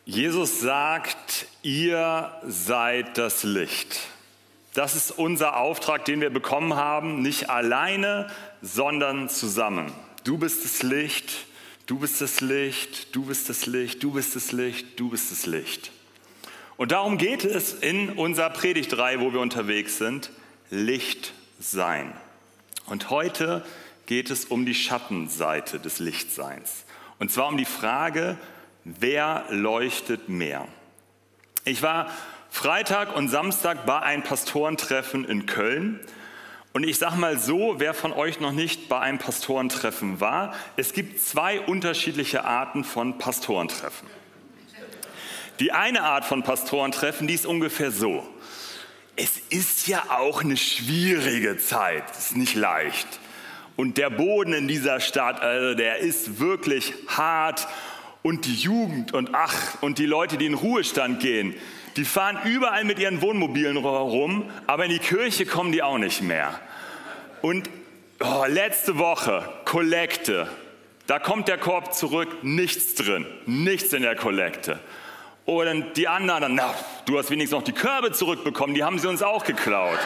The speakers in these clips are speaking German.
Jesus sagt, ihr seid das Licht. Das ist unser Auftrag, den wir bekommen haben, nicht alleine, sondern zusammen. Du bist das Licht, du bist das Licht, du bist das Licht, du bist das Licht, du bist das Licht. Und darum geht es in unserer Predigtreihe, wo wir unterwegs sind, Licht sein. Und heute geht es um die Schattenseite des Lichtseins. Und zwar um die Frage, wer leuchtet mehr? Ich war Freitag und Samstag bei einem Pastorentreffen in Köln. Und ich sage mal so, wer von euch noch nicht bei einem Pastorentreffen war, es gibt zwei unterschiedliche Arten von Pastorentreffen. Die eine Art von Pastorentreffen, die ist ungefähr so. Es ist ja auch eine schwierige Zeit, es ist nicht leicht. Und der Boden in dieser Stadt, also der ist wirklich hart. Und die Jugend und die Leute, die in Ruhestand gehen, die fahren überall mit ihren Wohnmobilen rum, aber in die Kirche kommen die auch nicht mehr. Und letzte Woche, Kollekte, da kommt der Korb zurück, nichts drin, nichts in der Kollekte. Und die anderen, du hast wenigstens noch die Körbe zurückbekommen, die haben sie uns auch geklaut.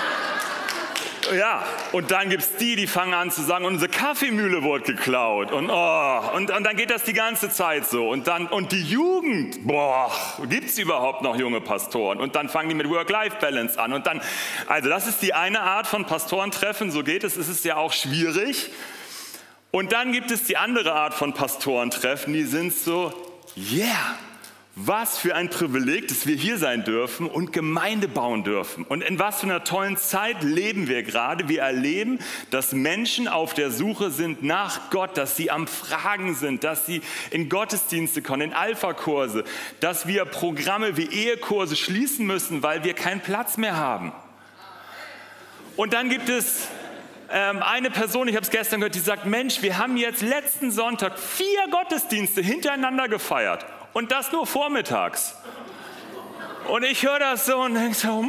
Ja, und dann gibt es die fangen an zu sagen, unsere Kaffeemühle wurde geklaut. Und dann geht das die ganze Zeit so. Und die Jugend, gibt es überhaupt noch junge Pastoren? Und dann fangen die mit Work-Life-Balance an. Also das ist die eine Art von Pastorentreffen, so geht es. Es ist ja auch schwierig. Und dann gibt es die andere Art von Pastorentreffen, die sind so, was für ein Privileg, dass wir hier sein dürfen und Gemeinde bauen dürfen. Und in was für einer tollen Zeit leben wir gerade. Wir erleben, dass Menschen auf der Suche sind nach Gott, dass sie am Fragen sind, dass sie in Gottesdienste kommen, in Alpha-Kurse, dass wir Programme wie Ehekurse schließen müssen, weil wir keinen Platz mehr haben. Und dann gibt es eine Person, ich habe es gestern gehört, die sagt, Mensch, wir haben jetzt letzten Sonntag 4 Gottesdienste hintereinander gefeiert. Und das nur vormittags. Und ich höre das so und denke so,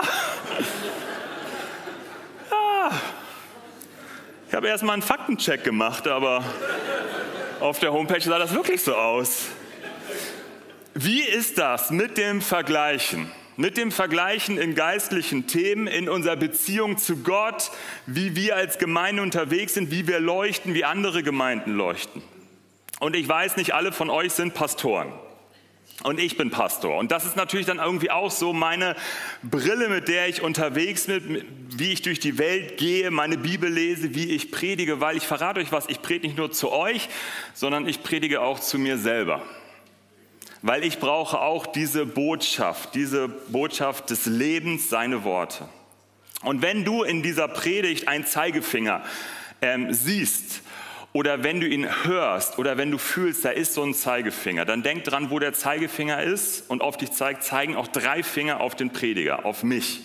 Ich habe erst mal einen Faktencheck gemacht, aber auf der Homepage sah das wirklich so aus. Wie ist das mit dem Vergleichen? Mit dem Vergleichen in geistlichen Themen, in unserer Beziehung zu Gott, wie wir als Gemeinde unterwegs sind, wie wir leuchten, wie andere Gemeinden leuchten. Und ich weiß, nicht alle von euch sind Pastoren. Und ich bin Pastor. Und das ist natürlich dann irgendwie auch so meine Brille, mit der ich unterwegs bin, wie ich durch die Welt gehe, meine Bibel lese, wie ich predige. Weil ich verrate euch was, ich predige nicht nur zu euch, sondern ich predige auch zu mir selber. Weil ich brauche auch diese Botschaft des Lebens, seine Worte. Und wenn du in dieser Predigt einen Zeigefinger siehst, oder wenn du ihn hörst oder wenn du fühlst, da ist so ein Zeigefinger, dann denk dran, wo der Zeigefinger ist und auf dich zeigt, zeigen auch 3 Finger auf den Prediger, auf mich.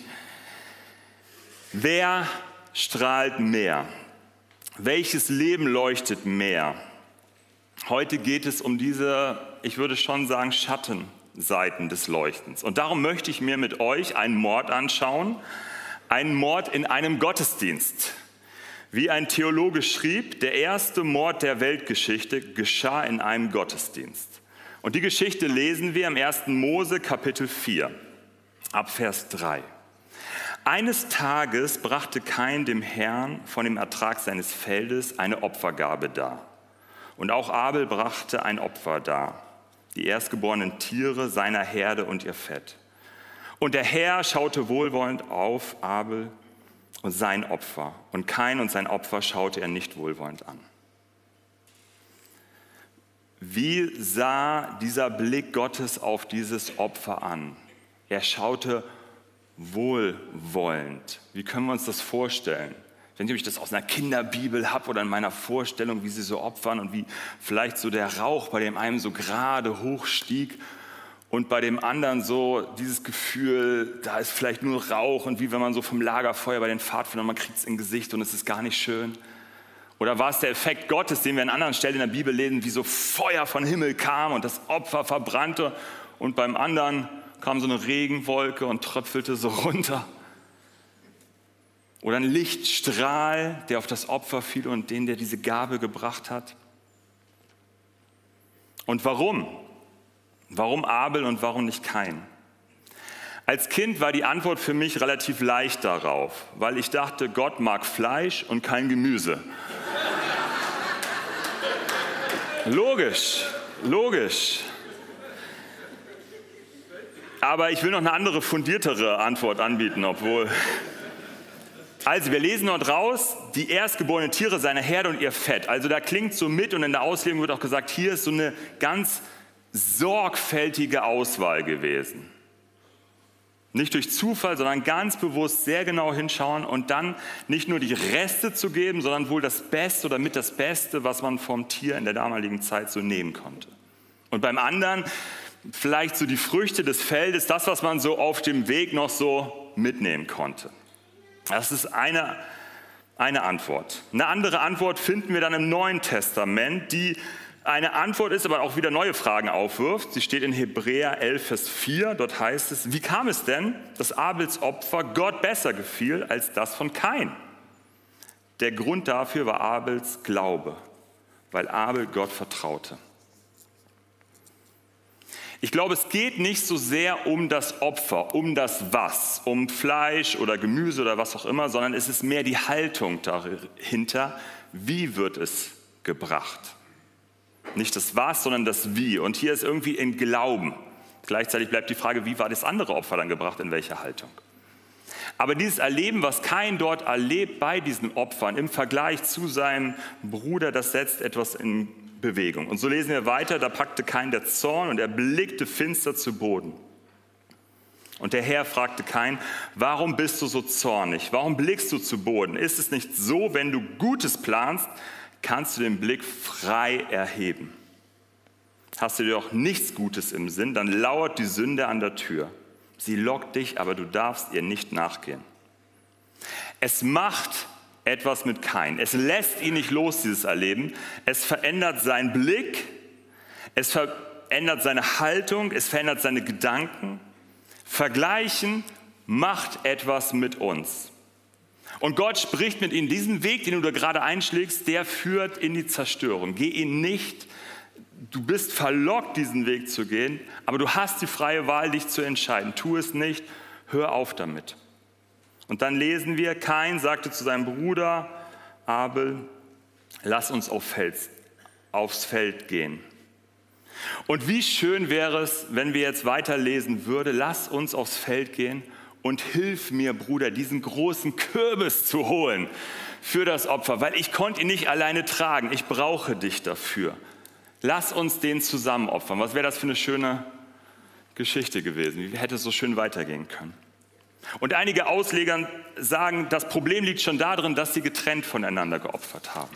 Wer strahlt mehr? Welches Leben leuchtet mehr? Heute geht es um diese, ich würde schon sagen, Schattenseiten des Leuchtens. Und darum möchte ich mir mit euch einen Mord anschauen, einen Mord in einem Gottesdienst. Wie ein Theologe schrieb, der erste Mord der Weltgeschichte geschah in einem Gottesdienst. Und die Geschichte lesen wir im 1. Mose Kapitel 4, ab Vers 3. Eines Tages brachte Kain dem Herrn von dem Ertrag seines Feldes eine Opfergabe dar. Und auch Abel brachte ein Opfer dar, die erstgeborenen Tiere seiner Herde und ihr Fett. Und der Herr schaute wohlwollend auf Abel und sein Opfer. Und Kain und sein Opfer schaute er nicht wohlwollend an. Wie sah dieser Blick Gottes auf dieses Opfer an? Er schaute wohlwollend. Wie können wir uns das vorstellen? Ich weiß nicht, ob ich das aus einer Kinderbibel habe oder in meiner Vorstellung, wie sie so opfern und wie vielleicht so der Rauch bei dem einen so gerade hochstieg und bei dem anderen so dieses Gefühl, da ist vielleicht nur Rauch und wie wenn man so vom Lagerfeuer bei den Pfadfindern, man kriegt es ins Gesicht und es ist gar nicht schön. Oder war es der Effekt Gottes, den wir an anderen Stellen in der Bibel lesen, wie so Feuer von Himmel kam und das Opfer verbrannte und beim anderen kam so eine Regenwolke und tröpfelte so runter. Oder ein Lichtstrahl, der auf das Opfer fiel und den, der diese Gabe gebracht hat. Und warum? Warum Abel und warum nicht Kain? Als Kind war die Antwort für mich relativ leicht darauf, weil ich dachte, Gott mag Fleisch und kein Gemüse. Logisch. Aber ich will noch eine andere, fundiertere Antwort anbieten, Also, wir lesen dort raus, die erstgeborenen Tiere seiner Herde und ihr Fett. Also da klingt so mit und in der Auslegung wird auch gesagt, hier ist so eine ganz sorgfältige Auswahl gewesen. Nicht durch Zufall, sondern ganz bewusst sehr genau hinschauen und dann nicht nur die Reste zu geben, sondern wohl das Beste oder mit das Beste, was man vom Tier in der damaligen Zeit so nehmen konnte. Und beim anderen vielleicht so die Früchte des Feldes, das, was man so auf dem Weg noch so mitnehmen konnte. Das ist eine Antwort. Eine andere Antwort finden wir dann im Neuen Testament, die eine Antwort ist, aber auch wieder neue Fragen aufwirft. Sie steht in Hebräer 11, Vers 4. Dort heißt es, wie kam es denn, dass Abels Opfer Gott besser gefiel als das von Kain? Der Grund dafür war Abels Glaube, weil Abel Gott vertraute. Ich glaube, es geht nicht so sehr um das Opfer, um das Was, um Fleisch oder Gemüse oder was auch immer, sondern es ist mehr die Haltung dahinter, wie wird es gebracht. Nicht das Was, sondern das Wie. Und hier ist irgendwie in Glauben. Gleichzeitig bleibt die Frage, wie war das andere Opfer dann gebracht, in welcher Haltung. Aber dieses Erleben, was Kain dort erlebt bei diesen Opfern im Vergleich zu seinem Bruder, das setzt etwas in Bewegung. Und so lesen wir weiter, da packte Kain der Zorn und er blickte finster zu Boden. Und der Herr fragte Kain, warum bist du so zornig? Warum blickst du zu Boden? Ist es nicht so, wenn du Gutes planst, kannst du den Blick frei erheben? Hast du dir doch nichts Gutes im Sinn, dann lauert die Sünde an der Tür. Sie lockt dich, aber du darfst ihr nicht nachgehen. Es macht etwas mit Kain. Es lässt ihn nicht los, dieses Erleben. Es verändert seinen Blick, es verändert seine Haltung, es verändert seine Gedanken. Vergleichen macht etwas mit uns. Und Gott spricht mit ihnen, diesen Weg, den du da gerade einschlägst, der führt in die Zerstörung. Geh ihn nicht, du bist verlockt, diesen Weg zu gehen, aber du hast die freie Wahl, dich zu entscheiden. Tu es nicht, hör auf damit. Und dann lesen wir, Kain sagte zu seinem Bruder Abel, lass uns aufs Feld gehen. Und wie schön wäre es, wenn wir jetzt weiterlesen würden, lass uns aufs Feld gehen und hilf mir, Bruder, diesen großen Kürbis zu holen für das Opfer, weil ich konnte ihn nicht alleine tragen, ich brauche dich dafür. Lass uns den zusammen opfern. Was wäre das für eine schöne Geschichte gewesen? Wie hätte es so schön weitergehen können? Und einige Ausleger sagen, das Problem liegt schon darin, dass sie getrennt voneinander geopfert haben.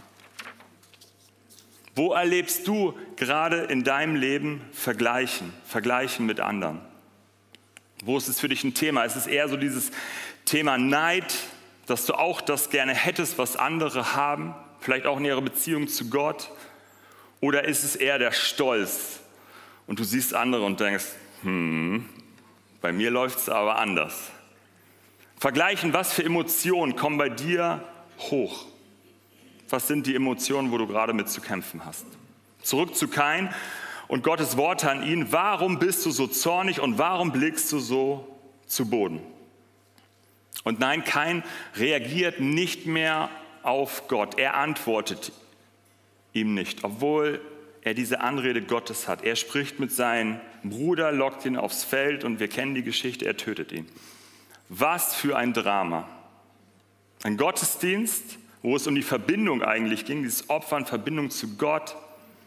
Wo erlebst du gerade in deinem Leben Vergleichen mit anderen? Wo ist es für dich ein Thema? Ist es eher so dieses Thema Neid, dass du auch das gerne hättest, was andere haben, vielleicht auch in ihrer Beziehung zu Gott? Oder ist es eher der Stolz und du siehst andere und denkst, bei mir läuft es aber anders. Vergleichen, was für Emotionen kommen bei dir hoch? Was sind die Emotionen, wo du gerade mit zu kämpfen hast? Zurück zu Kain und Gottes Worte an ihn. Warum bist du so zornig und warum blickst du so zu Boden? Und nein, Kain reagiert nicht mehr auf Gott. Er antwortet ihm nicht, obwohl er diese Anrede Gottes hat. Er spricht mit seinem Bruder, lockt ihn aufs Feld und wir kennen die Geschichte, er tötet ihn. Was für ein Drama. Ein Gottesdienst, wo es um die Verbindung eigentlich ging, dieses Opfer in Verbindung zu Gott,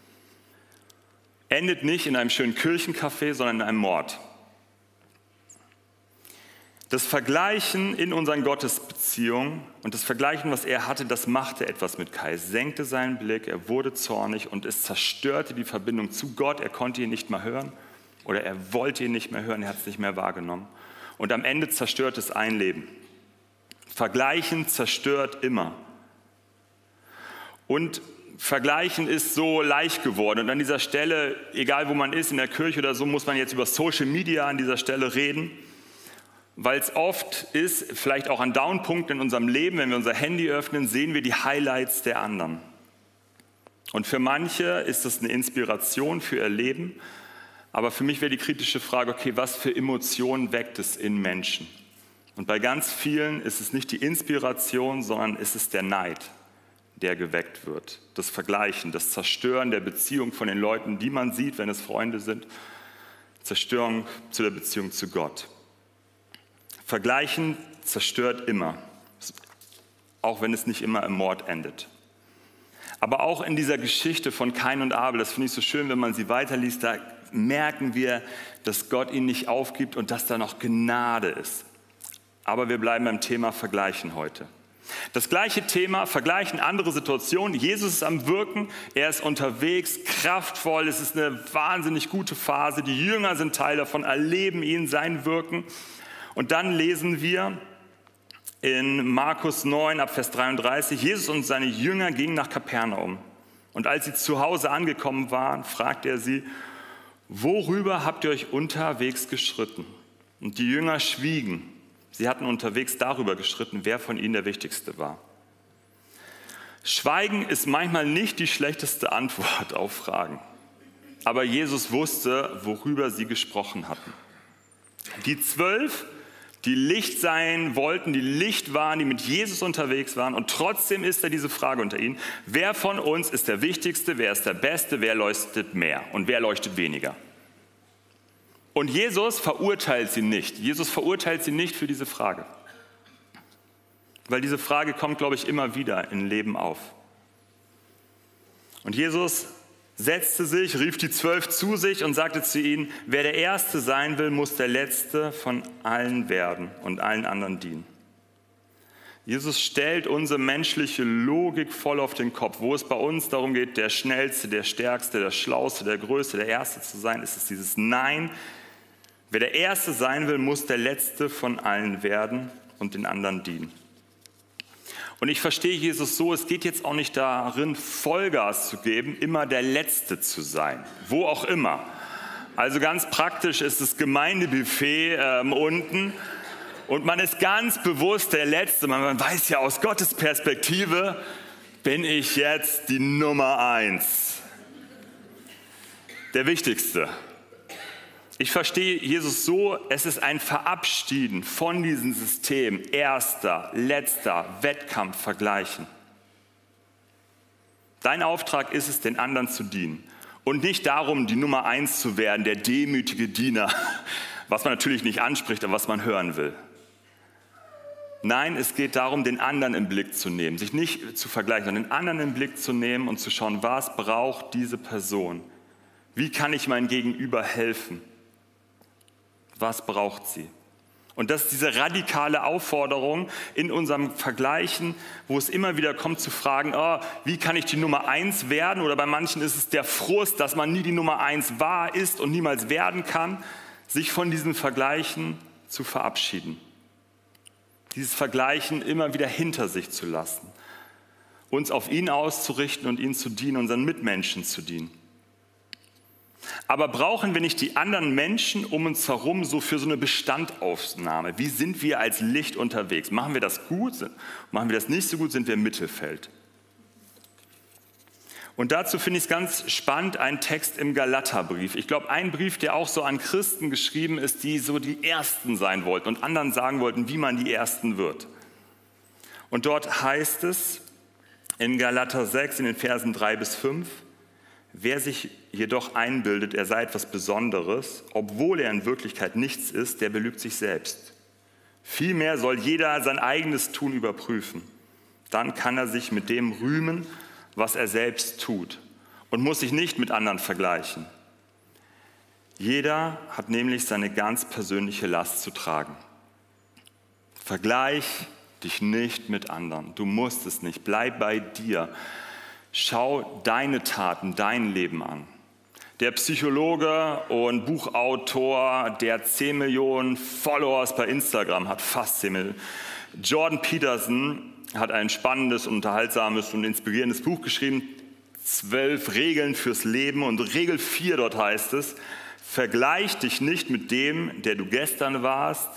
endet nicht in einem schönen Kirchencafé, sondern in einem Mord. Das Vergleichen in unseren Gottesbeziehungen und das Vergleichen, was er hatte, das machte etwas mit Kai. Es senkte seinen Blick, er wurde zornig und es zerstörte die Verbindung zu Gott. Er konnte ihn nicht mehr hören oder er wollte ihn nicht mehr hören, er hat es nicht mehr wahrgenommen. Und am Ende zerstört es ein Leben. Vergleichen zerstört immer. Und Vergleichen ist so leicht geworden. Und an dieser Stelle, egal wo man ist, in der Kirche oder so, muss man jetzt über Social Media an dieser Stelle reden. Weil es oft ist, vielleicht auch an Downpunkten in unserem Leben, wenn wir unser Handy öffnen, sehen wir die Highlights der anderen. Und für manche ist das eine Inspiration für ihr Leben, Aber für mich wäre die kritische Frage, okay, was für Emotionen weckt es in Menschen? Und bei ganz vielen ist es nicht die Inspiration, sondern ist es der Neid, der geweckt wird. Das Vergleichen, das Zerstören der Beziehung von den Leuten, die man sieht, wenn es Freunde sind. Zerstörung zu der Beziehung zu Gott. Vergleichen zerstört immer, auch wenn es nicht immer im Mord endet. Aber auch in dieser Geschichte von Kain und Abel, das finde ich so schön, wenn man sie weiterliest, da merken wir, dass Gott ihn nicht aufgibt und dass da noch Gnade ist. Aber wir bleiben beim Thema Vergleichen heute. Das gleiche Thema, Vergleichen, andere Situationen. Jesus ist am Wirken, er ist unterwegs, kraftvoll, es ist eine wahnsinnig gute Phase. Die Jünger sind Teil davon, erleben ihn, sein Wirken. Und dann lesen wir in Markus 9 ab Vers 33, Jesus und seine Jünger gingen nach Kapernaum. Und als sie zu Hause angekommen waren, fragte er sie, worüber habt ihr euch unterwegs gestritten? Und die Jünger schwiegen. Sie hatten unterwegs darüber gestritten, wer von ihnen der Wichtigste war. Schweigen ist manchmal nicht die schlechteste Antwort auf Fragen. Aber Jesus wusste, worüber sie gesprochen hatten. Die 12, die Licht sein wollten, die Licht waren, die mit Jesus unterwegs waren. Und trotzdem ist da diese Frage unter ihnen, wer von uns ist der Wichtigste, wer ist der Beste, wer leuchtet mehr und wer leuchtet weniger? Und Jesus verurteilt sie nicht. Jesus verurteilt sie nicht für diese Frage. Weil diese Frage kommt, glaube ich, immer wieder im Leben auf. Und Jesus setzte sich, rief die 12 zu sich und sagte zu ihnen, wer der Erste sein will, muss der Letzte von allen werden und allen anderen dienen. Jesus stellt unsere menschliche Logik voll auf den Kopf. Wo es bei uns darum geht, der Schnellste, der Stärkste, der Schlauste, der Größte, der Erste zu sein, ist es dieses Nein. Wer der Erste sein will, muss der Letzte von allen werden und den anderen dienen. Und ich verstehe Jesus so, es geht jetzt auch nicht darin, Vollgas zu geben, immer der Letzte zu sein, wo auch immer. Also ganz praktisch ist das Gemeindebuffet unten und man ist ganz bewusst der Letzte. Man weiß ja aus Gottes Perspektive, bin ich jetzt die Nummer 1, der Wichtigste. Ich verstehe Jesus so, es ist ein Verabschieden von diesem System, erster, letzter, Wettkampf, Vergleichen. Dein Auftrag ist es, den anderen zu dienen und nicht darum, die Nummer 1 zu werden, der demütige Diener, was man natürlich nicht anspricht, aber was man hören will. Nein, es geht darum, den anderen im Blick zu nehmen, sich nicht zu vergleichen, sondern den anderen im Blick zu nehmen und zu schauen, was braucht diese Person? Wie kann ich meinem Gegenüber helfen? Was braucht sie? Und das ist diese radikale Aufforderung in unserem Vergleichen, wo es immer wieder kommt zu fragen, wie kann ich die Nummer 1 werden? Oder bei manchen ist es der Frust, dass man nie die Nummer 1 war, ist und niemals werden kann, sich von diesen Vergleichen zu verabschieden. Dieses Vergleichen immer wieder hinter sich zu lassen. Uns auf ihn auszurichten und ihn zu dienen, unseren Mitmenschen zu dienen. Aber brauchen wir nicht die anderen Menschen um uns herum so für so eine Bestandaufnahme? Wie sind wir als Licht unterwegs? Machen wir das gut? Machen wir das nicht so gut? Sind wir im Mittelfeld? Und dazu finde ich es ganz spannend, ein Text im Galaterbrief. Ich glaube, ein Brief, der auch so an Christen geschrieben ist, die so die Ersten sein wollten und anderen sagen wollten, wie man die Ersten wird. Und dort heißt es in Galater 6 in den Versen 3-5, wer sich jedoch einbildet, er sei etwas Besonderes, obwohl er in Wirklichkeit nichts ist, der belügt sich selbst. Vielmehr soll jeder sein eigenes Tun überprüfen. Dann kann er sich mit dem rühmen, was er selbst tut und muss sich nicht mit anderen vergleichen. Jeder hat nämlich seine ganz persönliche Last zu tragen. Vergleich dich nicht mit anderen. Du musst es nicht. Bleib bei dir. Schau deine Taten, dein Leben an. Der Psychologe und Buchautor, der 10 Millionen Followers bei Instagram hat, fast 10 Millionen. Jordan Peterson hat ein spannendes, unterhaltsames und inspirierendes Buch geschrieben, 12 Regeln fürs Leben. Und Regel 4 dort heißt es, vergleich dich nicht mit dem, der du gestern warst,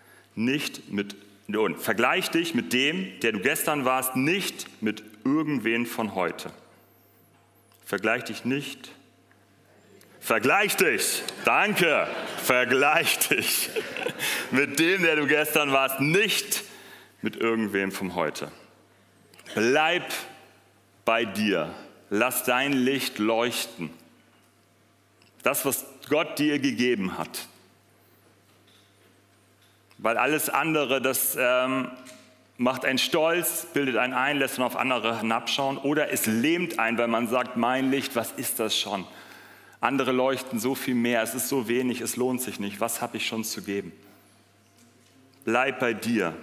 vergleich dich mit dem, der du gestern warst, nicht mit irgendwen von heute. Vergleich dich Vergleich dich, danke, vergleich dich mit dem, der du gestern warst, nicht mit irgendwem vom Heute. Bleib bei dir, lass dein Licht leuchten. Das, was Gott dir gegeben hat. Weil alles andere, das macht einen stolz, bildet einen ein, lässt man auf andere hinabschauen oder es lähmt einen, weil man sagt, mein Licht, was ist das schon? Andere leuchten so viel mehr, es ist so wenig, es lohnt sich nicht. Was habe ich schon zu geben? Bleib bei dir.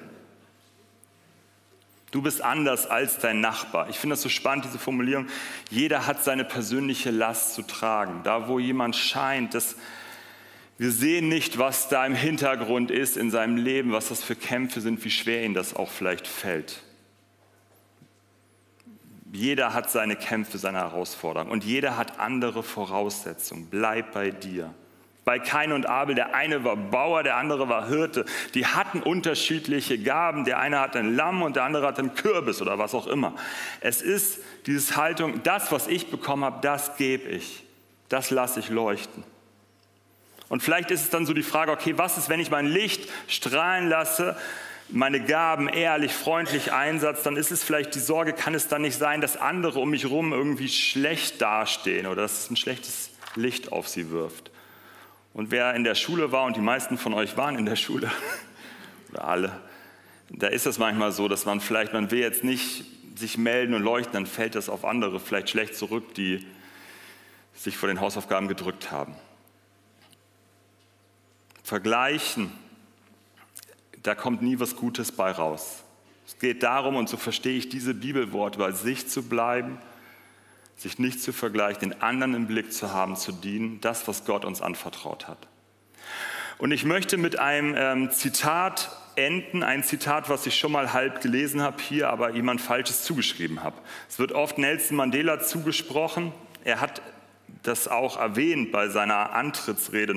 Du bist anders als dein Nachbar. Ich finde das so spannend, diese Formulierung. Jeder hat seine persönliche Last zu tragen. Da, wo jemand scheint, wir sehen nicht, was da im Hintergrund ist in seinem Leben, was das für Kämpfe sind, wie schwer ihm das auch vielleicht fällt. Jeder hat seine Kämpfe, seine Herausforderungen und jeder hat andere Voraussetzungen. Bleib bei dir. Bei Kain und Abel, der eine war Bauer, der andere war Hirte. Die hatten unterschiedliche Gaben. Der eine hat ein Lamm und der andere hat einen Kürbis oder was auch immer. Es ist diese Haltung, das, was ich bekommen habe, das gebe ich. Das lasse ich leuchten. Und vielleicht ist es dann so die Frage, okay, was ist, wenn ich mein Licht strahlen lasse, meine Gaben ehrlich, freundlich einsetze, dann ist es vielleicht die Sorge, kann es dann nicht sein, dass andere um mich herum irgendwie schlecht dastehen oder dass es ein schlechtes Licht auf sie wirft. Und wer in der Schule war, und die meisten von euch waren in der Schule, oder alle, da ist es manchmal so, dass man will jetzt nicht sich melden und leuchten, dann fällt das auf andere vielleicht schlecht zurück, die sich vor den Hausaufgaben gedrückt haben. Vergleichen, da kommt nie was Gutes bei raus. Es geht darum, und so verstehe ich diese Bibelworte, bei sich zu bleiben, sich nicht zu vergleichen, den anderen im Blick zu haben, zu dienen, das, was Gott uns anvertraut hat. Und ich möchte mit einem Zitat enden, ein Zitat, was ich schon mal halb gelesen habe hier, aber jemand Falsches zugeschrieben habe. Es wird oft Nelson Mandela zugesprochen. Er hat das auch erwähnt bei seiner Antrittsrede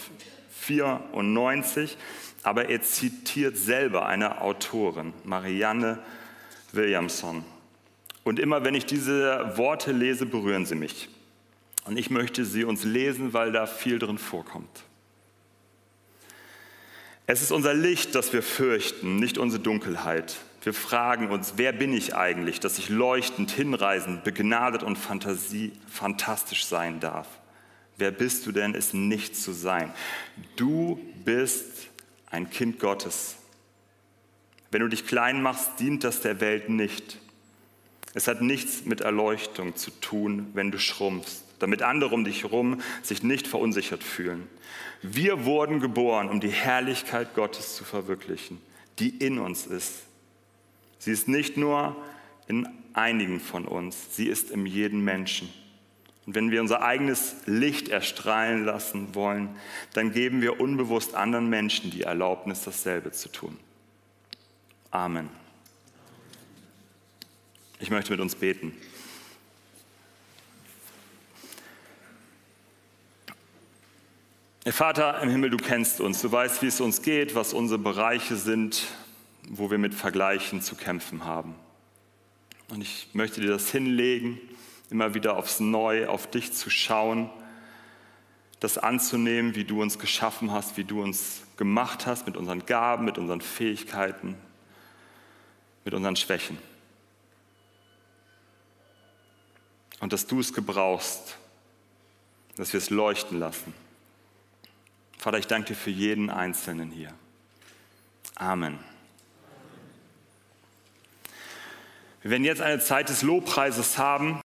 1994, aber er zitiert selber eine Autorin, Marianne Williamson. Und immer wenn ich diese Worte lese, berühren sie mich. Und ich möchte sie uns lesen, weil da viel drin vorkommt. Es ist unser Licht, das wir fürchten, nicht unsere Dunkelheit. Wir fragen uns, wer bin ich eigentlich, dass ich leuchtend, hinreißend, begnadet und fantastisch sein darf? Wer bist du denn, es nicht zu sein? Du bist ein Kind Gottes. Wenn du dich klein machst, dient das der Welt nicht. Es hat nichts mit Erleuchtung zu tun, wenn du schrumpfst, damit andere um dich herum sich nicht verunsichert fühlen. Wir wurden geboren, um die Herrlichkeit Gottes zu verwirklichen, die in uns ist. Sie ist nicht nur in einigen von uns, sie ist in jedem Menschen. Und wenn wir unser eigenes Licht erstrahlen lassen wollen, dann geben wir unbewusst anderen Menschen die Erlaubnis, dasselbe zu tun. Amen. Ich möchte mit uns beten. Vater im Himmel, du kennst uns, du weißt, wie es uns geht, was unsere Bereiche sind, wo wir mit Vergleichen zu kämpfen haben. Und ich möchte dir das hinlegen, immer wieder aufs Neue, auf dich zu schauen, das anzunehmen, wie du uns geschaffen hast, wie du uns gemacht hast, mit unseren Gaben, mit unseren Fähigkeiten, mit unseren Schwächen. Und dass du es gebrauchst, dass wir es leuchten lassen. Vater, ich danke dir für jeden Einzelnen hier. Amen. Wir werden jetzt eine Zeit des Lobpreises haben.